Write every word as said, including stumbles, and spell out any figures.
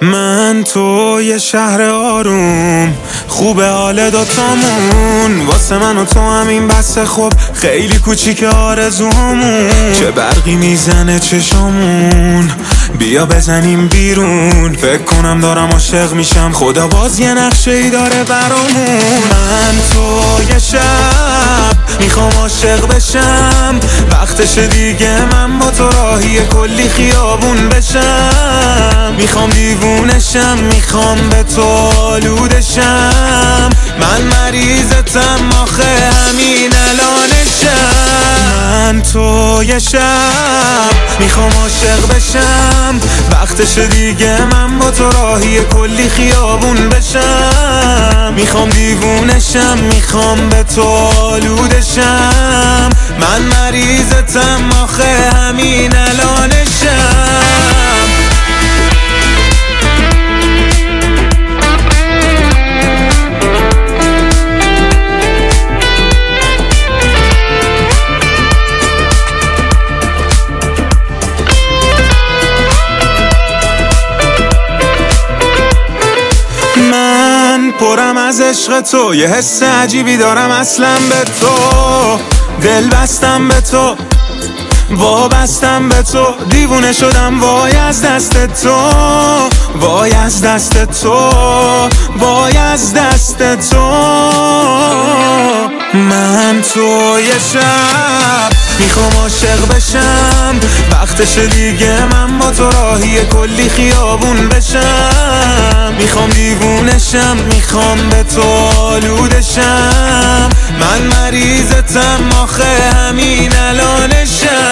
من تو یه شهر آروم، خوبه حال دوتامون، واسه من و تو همین بسه. خب خیلی کوچیک آرزومون، چه برقی میزنه چشامون، بیا بزنیم بیرون. فکر کنم دارم عاشق میشم، خدا باز یه نقشه ای داره برامون. من تو یه شب میخوام عاشق بشم، وقتش دیگه من با تو راهی کلی خیابون بشم. میخوام دیوونشم، میخوام به تو آلودشم. من مریضتم آخه همین الانشم. من تو یه شب میخوام عاشق بشم، وقتش دیگه من با تو راهی کلی خیابون بشم. میخوام دیوونشم، میخوام به تو آلودشم. من مریضتم آخه همین الانشم. من پرم از عشق تو، یه حس عجیبی دارم اصلا به تو. دل بستم به تو، وابستم به تو، دیوونه شدم وای از دست تو، وای از دست تو، وای از دست تو. من تو یه شب میخوام عاشق بشم، وقتش دیگه من با تو راهی کلی خیابون بشم. میخوام دیوونشم، میخوام به تو آلودشم. من مریضتم آخه همین الانشم.